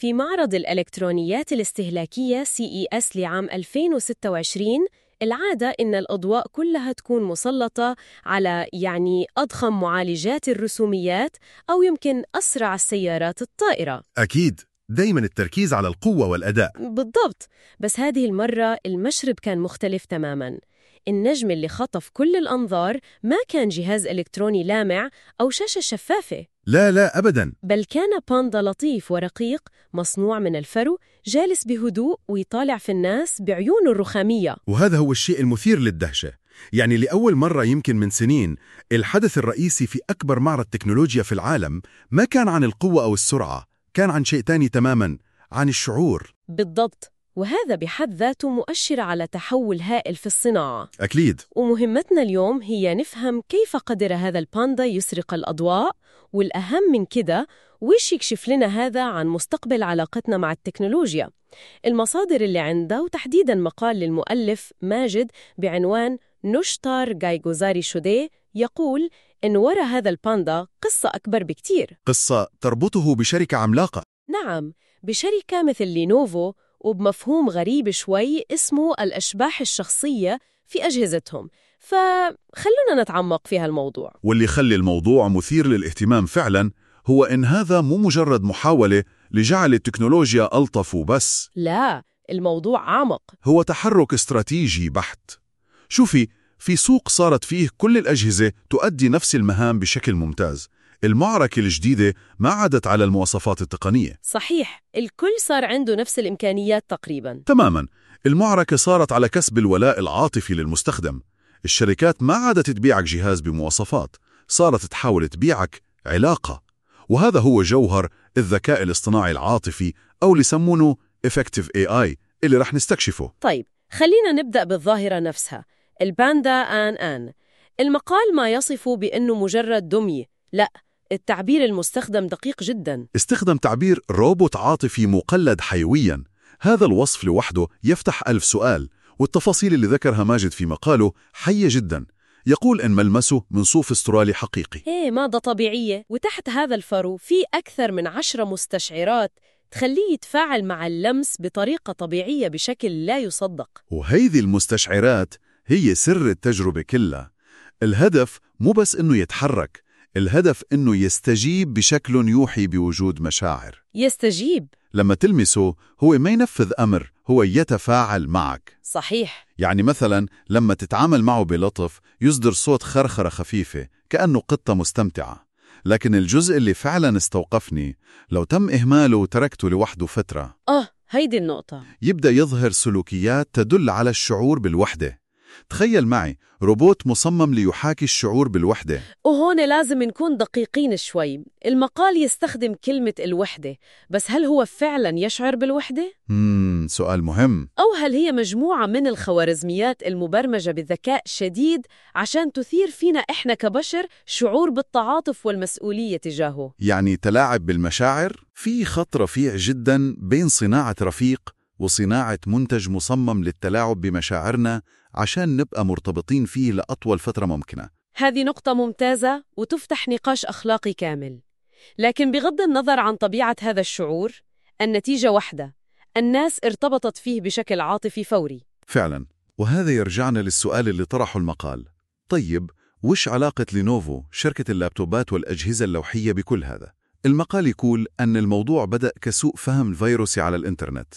في معرض الإلكترونيات الاستهلاكية CES لعام 2026 العادة إن الأضواء كلها تكون مسلطة على أضخم معالجات الرسوميات أو يمكن أسرع السيارات الطائرة. أكيد، دايما التركيز على القوة والأداء. بالضبط، بس هذه المرة المشرب كان مختلف تماماً. النجم اللي خطف كل الأنظار ما كان جهاز إلكتروني لامع أو شاشة شفافة، لا أبدا، بل كان باندا لطيف ورقيق مصنوع من الفرو جالس بهدوء ويطالع في الناس بعيونه الرخامية. وهذا هو الشيء المثير للدهشة. يعني لأول مرة يمكن من سنين الحدث الرئيسي في أكبر معرض تكنولوجيا في العالم ما كان عن القوة أو السرعة، كان عن شيء تاني تماما، عن الشعور. بالضبط، وهذا بحد ذاته مؤشر على تحول هائل في الصناعة. أكيد. ومهمتنا اليوم هي نفهم كيف قدر هذا الباندا يسرق الأضواء، والأهم من كده ويش يكشف لنا هذا عن مستقبل علاقتنا مع التكنولوجيا. المصادر اللي عنده وتحديداً مقال للمؤلف ماجد بعنوان نوشتار جايجوزاري شوديه يقول إن وراء هذا الباندا قصة أكبر بكتير. قصة تربطه بشركة عملاقة. نعم، بشركة مثل لينوفو، وبمفهوم غريب شوي اسمه الأشباح الشخصية في أجهزتهم. فخلونا نتعمق في هالموضوع. واللي يخلي الموضوع مثير للاهتمام فعلا هو إن هذا مو مجرد محاولة لجعل التكنولوجيا ألطف وبس. لا، الموضوع أعمق. هو تحرك استراتيجي بحت. شوفي، في سوق صارت فيه كل الأجهزة تؤدي نفس المهام بشكل ممتاز. المعركة الجديدة ما عادت على المواصفات التقنية. صحيح، الكل صار عنده نفس الإمكانيات تقريباً. تماماً، المعركة صارت على كسب الولاء العاطفي للمستخدم. الشركات ما عادت تبيعك جهاز بمواصفات، صارت تحاول تبيعك علاقة. وهذا هو جوهر الذكاء الاصطناعي العاطفي، أو اللي يسمونه Effective AI، اللي رح نستكشفه. طيب، خلينا نبدأ بالظاهرة نفسها، الباندا آن. المقال ما يصفه بأنه مجرد دمية، لا، التعبير المستخدم دقيق جدا. استخدم تعبير روبوت عاطفي مقلد حيويا. هذا الوصف لوحده يفتح 1000 سؤال، والتفاصيل اللي ذكرها ماجد في مقاله حية جدا. يقول إن ملمسه من صوف استرالي حقيقي، مادة طبيعية، وتحت هذا الفرو في أكثر من 10 مستشعرات تخليه يتفاعل مع اللمس بطريقة طبيعية بشكل لا يصدق. وهذه المستشعرات هي سر التجربة كلها. الهدف مو بس إنه يتحرك، الهدف إنه يستجيب بشكل يوحي بوجود مشاعر. يستجيب؟ لما تلمسه هو ما ينفذ أمر، هو يتفاعل معك. صحيح. يعني مثلا لما تتعامل معه بلطف يصدر صوت خرخرة خفيفة كأنه قطة مستمتعة. لكن الجزء اللي فعلا استوقفني، لو تم إهماله وتركته لوحده فترة، هيدي النقطة، يبدأ يظهر سلوكيات تدل على الشعور بالوحدة. تخيل معي روبوت مصمم ليحاكي الشعور بالوحدة. وهون لازم نكون دقيقين شوي. المقال يستخدم كلمة الوحدة، بس هل هو فعلا يشعر بالوحدة؟ سؤال مهم. أو هل هي مجموعة من الخوارزميات المبرمجة بذكاء شديد عشان تثير فينا إحنا كبشر شعور بالتعاطف والمسؤولية تجاهه؟ يعني تلاعب بالمشاعر؟ في خط رفيع جدا بين صناعة رفيق وصناعة منتج مصمم للتلاعب بمشاعرنا عشان نبقى مرتبطين فيه لأطول فترة ممكنة. هذه نقطة ممتازة وتفتح نقاش أخلاقي كامل. لكن بغض النظر عن طبيعة هذا الشعور، النتيجة واحدة: الناس ارتبطت فيه بشكل عاطفي فوري. فعلا، وهذا يرجعنا للسؤال اللي طرحه المقال. طيب، وش علاقة لينوفو شركة اللابتوبات والأجهزة اللوحية بكل هذا؟ المقال يقول أن الموضوع بدأ كسوء فهم فيروسي على الإنترنت.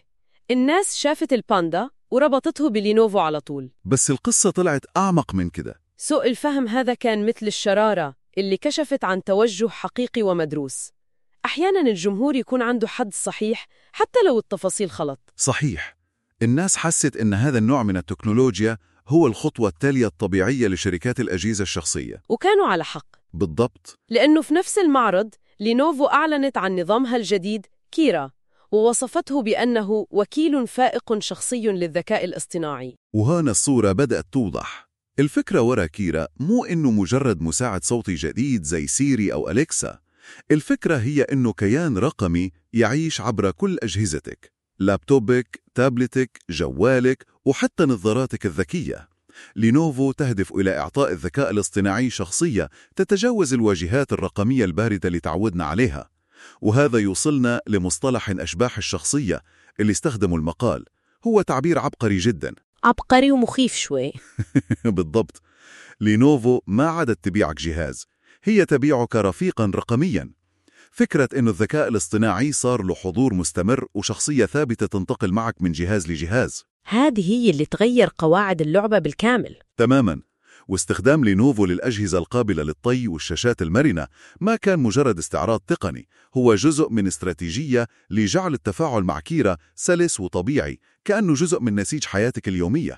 الناس شافت الباندا وربطته بلينوفو على طول. بس القصة طلعت أعمق من كده. سوء الفهم هذا كان مثل الشرارة اللي كشفت عن توجه حقيقي ومدروس. أحياناً الجمهور يكون عنده حد صحيح حتى لو التفاصيل خلط. صحيح. الناس حست إن هذا النوع من التكنولوجيا هو الخطوة التالية الطبيعية لشركات الأجهزة الشخصية. وكانوا على حق. بالضبط. لأنه في نفس المعرض لينوفو أعلنت عن نظامها الجديد كيرا، ووصفته بأنه وكيل فائق شخصي للذكاء الاصطناعي. وهنا الصورة بدأت توضح. الفكرة وراء كيرا مو إنه مجرد مساعد صوتي جديد زي سيري أو أليكسا. الفكرة هي إنه كيان رقمي يعيش عبر كل أجهزتك، لابتوبك، تابلتك، جوالك، وحتى نظاراتك الذكية. لينوفو تهدف إلى إعطاء الذكاء الاصطناعي شخصية تتجاوز الواجهات الرقمية الباردة اللي تعودنا عليها. وهذا يوصلنا لمصطلح أشباح الشخصية اللي استخدموا المقال. هو تعبير عبقري جدا. عبقري ومخيف شوي. بالضبط. لينوفو ما عادت تبيعك جهاز، هي تبيعك رفيقا رقميا. فكرة إنه الذكاء الاصطناعي صار له حضور مستمر وشخصية ثابتة تنتقل معك من جهاز لجهاز. هذه هي اللي تغير قواعد اللعبة بالكامل. تماماً. واستخدام لينوفو للأجهزة القابلة للطي والشاشات المرنة ما كان مجرد استعراض تقني، هو جزء من استراتيجية لجعل التفاعل مع كيرا سلس وطبيعي، كأنه جزء من نسيج حياتك اليومية.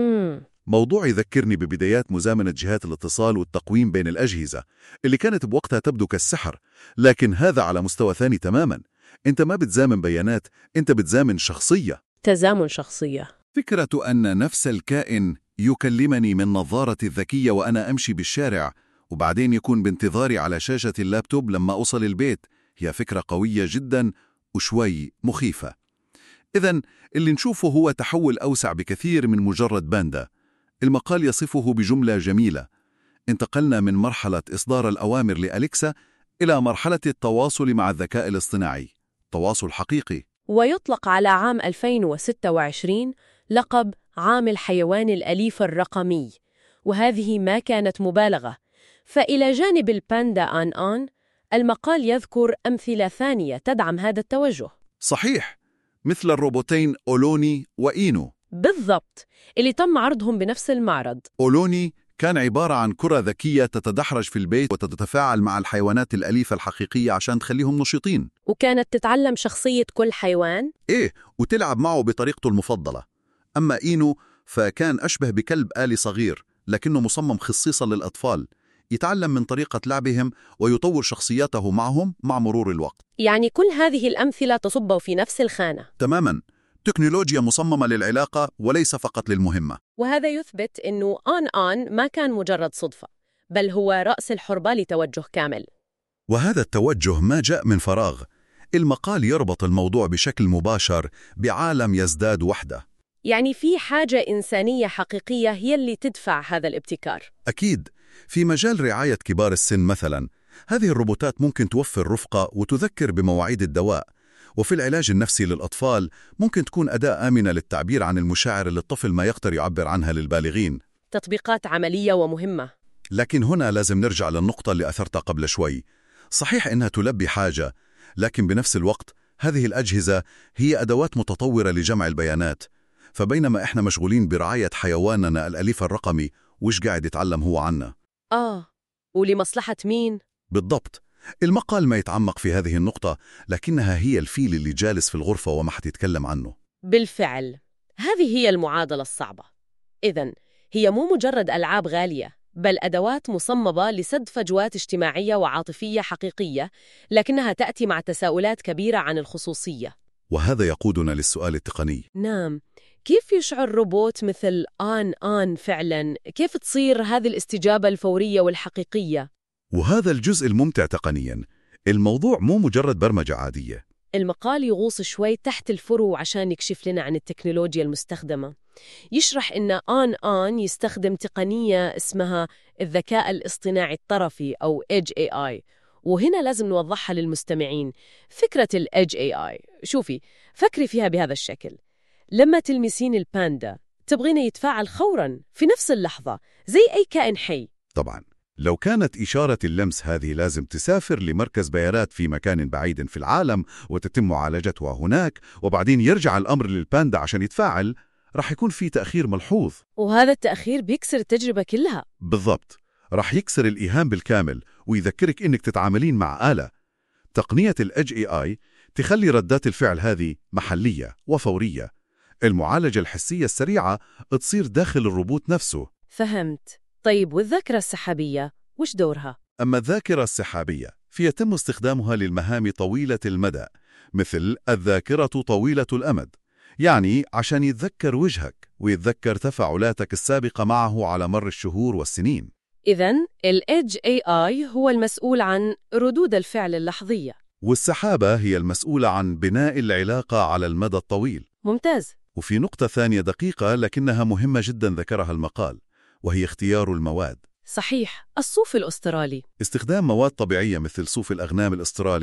موضوع يذكرني ببدايات مزامنة جهات الاتصال والتقويم بين الأجهزة اللي كانت بوقتها تبدو كالسحر، لكن هذا على مستوى ثاني تماماً. أنت ما بتزامن بيانات، أنت بتزامن شخصية. تزامن شخصية. فكرة أن نفس الكائن يكلمني من نظارتي الذكية وأنا أمشي بالشارع، وبعدين يكون بانتظاري على شاشة اللابتوب لما أوصل البيت، هي فكرة قوية جدا وشوي مخيفة. إذن اللي نشوفه هو تحول أوسع بكثير من مجرد باندا. المقال يصفه بجملة جميلة: انتقلنا من مرحلة إصدار الأوامر لأليكسا إلى مرحلة التواصل مع الذكاء الاصطناعي، تواصل حقيقي. ويطلق على عام 2026 لقب عام الحيوان الأليف الرقمي، وهذه ما كانت مبالغة. فإلى جانب الباندا آن المقال يذكر أمثلة ثانية تدعم هذا التوجه. صحيح، مثل الروبوتين أولوني وإينو. بالضبط، اللي تم عرضهم بنفس المعرض. أولوني كان عبارة عن كرة ذكية تتدحرج في البيت وتتفاعل مع الحيوانات الأليفة الحقيقية عشان تخليهم نشيطين، وكانت تتعلم شخصية كل حيوان وتلعب معه بطريقته المفضلة. أما إينو فكان أشبه بكلب آلي صغير، لكنه مصمم خصيصا للأطفال، يتعلم من طريقة لعبهم ويطور شخصياته معهم مع مرور الوقت. يعني كل هذه الأمثلة تصب في نفس الخانة. تماما، تكنولوجيا مصممة للعلاقة وليس فقط للمهمة. وهذا يثبت أنه آن ما كان مجرد صدفة، بل هو رأس الحربة لتوجه كامل. وهذا التوجه ما جاء من فراغ. المقال يربط الموضوع بشكل مباشر بعالم يزداد وحده. يعني في حاجة إنسانية حقيقية هي اللي تدفع هذا الابتكار. أكيد. في مجال رعاية كبار السن مثلا، هذه الروبوتات ممكن توفر رفقة وتذكر بمواعيد الدواء. وفي العلاج النفسي للأطفال ممكن تكون أداة آمنة للتعبير عن المشاعر اللي الطفل ما يقدر يعبر عنها للبالغين. تطبيقات عملية ومهمة. لكن هنا لازم نرجع للنقطة اللي أثرتها قبل شوي. صحيح إنها تلبي حاجة، لكن بنفس الوقت هذه الأجهزة هي أدوات متطورة لجمع البيانات. فبينما إحنا مشغولين برعاية حيواننا الأليف الرقمي، وش قاعد يتعلم هو عنا؟ ولمصلحة مين؟ بالضبط. المقال ما يتعمق في هذه النقطة، لكنها هي الفيل اللي جالس في الغرفة وما حد يتكلم عنه. بالفعل، هذه هي المعادلة الصعبة. إذن هي مو مجرد ألعاب غالية، بل أدوات مصممة لسد فجوات اجتماعية وعاطفية حقيقية، لكنها تأتي مع تساؤلات كبيرة عن الخصوصية. وهذا يقودنا للسؤال التقني. نعم، كيف يشعر روبوت مثل آن فعلاً؟ كيف تصير هذه الاستجابة الفورية والحقيقية؟ وهذا الجزء الممتع تقنياً. الموضوع مو مجرد برمجة عادية. المقال يغوص شوي تحت الفرو عشان يكشف لنا عن التكنولوجيا المستخدمة. يشرح إن آن يستخدم تقنية اسمها الذكاء الاصطناعي الطرفي أو Edge AI، وهنا لازم نوضحها للمستمعين. فكرة ال Edge AI، شوفي، فكري فيها بهذا الشكل. لما تلمسين الباندا تبغينه يتفاعل فوراً في نفس اللحظة زي أي كائن حي. طبعاً لو كانت إشارة اللمس هذه لازم تسافر لمركز بيانات في مكان بعيد في العالم وتتم معالجتها هناك، وبعدين يرجع الأمر للباندا عشان يتفاعل، راح يكون في تأخير ملحوظ. وهذا التأخير بيكسر التجربة كلها. بالضبط، راح يكسر الإيهام بالكامل ويذكرك إنك تتعاملين مع آلة. تقنية الإدج AI تخلي ردات الفعل هذه محلية وفورية. المعالجة الحسية السريعة تصير داخل الروبوت نفسه. فهمت. طيب والذاكرة السحابية وش دورها؟ أما الذاكرة السحابية فيتم استخدامها للمهام طويلة المدى، مثل الذاكرة طويلة الأمد، يعني عشان يتذكر وجهك ويتذكر تفاعلاتك السابقة معه على مر الشهور والسنين. إذن ال Edge AI هو المسؤول عن ردود الفعل اللحظية، والسحابة هي المسؤولة عن بناء العلاقة على المدى الطويل. ممتاز. وفي نقطة ثانية دقيقة لكنها مهمة جدا ذكرها المقال، وهي اختيار المواد. صحيح، الصوف الأسترالي. استخدام مواد طبيعية مثل صوف الأغنام الأسترالي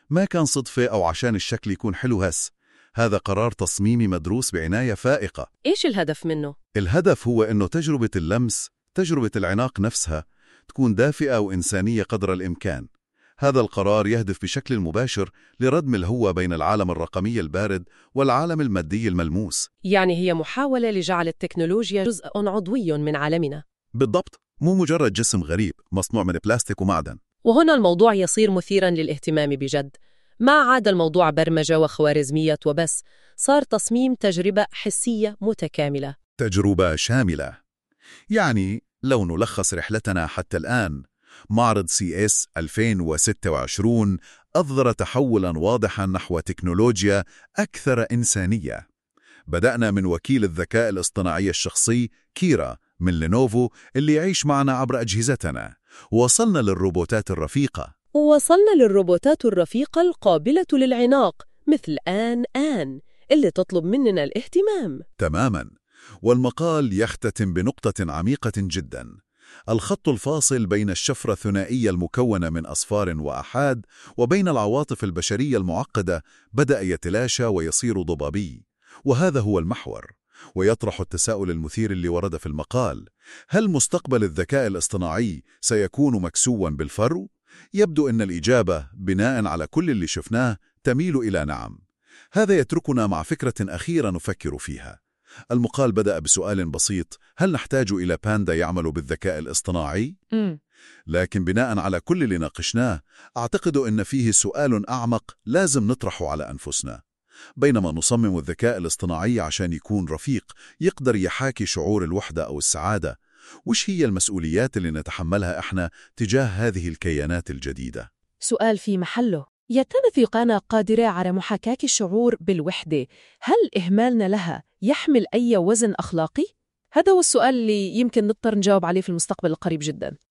ما كان صدفة أو عشان الشكل يكون حلو هس. هذا قرار تصميمي مدروس بعناية فائقة. إيش الهدف منه؟ الهدف هو أنه تجربة اللمس، تجربة العناق نفسها، تكون دافئة وإنسانية قدر الإمكان. هذا القرار يهدف بشكل مباشر لردم الهوة بين العالم الرقمي البارد والعالم المادي الملموس. يعني هي محاولة لجعل التكنولوجيا جزء عضوي من عالمنا. بالضبط، مو مجرد جسم غريب مصنوع من بلاستيك ومعدن. وهنا الموضوع يصير مثيراً للاهتمام بجد. ما عاد الموضوع برمجة وخوارزمية وبس، صار تصميم تجربة حسية متكاملة. تجربة شاملة. يعني لو نلخص رحلتنا حتى الآن، معرض CES 2026 أظهر تحولاً واضحاً نحو تكنولوجيا أكثر إنسانية. بدأنا من وكيل الذكاء الاصطناعي الشخصي كيرا من لينوفو اللي يعيش معنا عبر أجهزتنا، ووصلنا للروبوتات الرفيقة. ووصلنا للروبوتات الرفيقة القابلة للعناق مثل آن اللي تطلب مننا الاهتمام. تماماً. والمقال يختتم بنقطة عميقة جداً. الخط الفاصل بين الشفرة الثنائية المكونة من أصفار وأحاد وبين العواطف البشرية المعقدة بدأ يتلاشى ويصير ضبابي. وهذا هو المحور، ويطرح التساؤل المثير اللي ورد في المقال: هل مستقبل الذكاء الاصطناعي سيكون مكسوا بالفرو؟ يبدو أن الإجابة بناء على كل اللي شفناه تميل إلى نعم. هذا يتركنا مع فكرة أخيرة نفكر فيها. المقال بدأ بسؤال بسيط: هل نحتاج إلى باندا يعمل بالذكاء الاصطناعي؟ لكن بناء على كل اللي ناقشناه، أعتقد أن فيه سؤال أعمق لازم نطرحه على أنفسنا. بينما نصمم الذكاء الاصطناعي عشان يكون رفيق يقدر يحاكي شعور الوحدة أو السعادة، وش هي المسؤوليات اللي نتحملها إحنا تجاه هذه الكيانات الجديدة؟ سؤال في محله. يا ترى الذكاء قادرة على محاكاة الشعور بالوحدة؟ هل إهمالنا لها يحمل أي وزن أخلاقي؟ هذا هو السؤال اللي يمكن نضطر نجاوب عليه في المستقبل القريب جدا.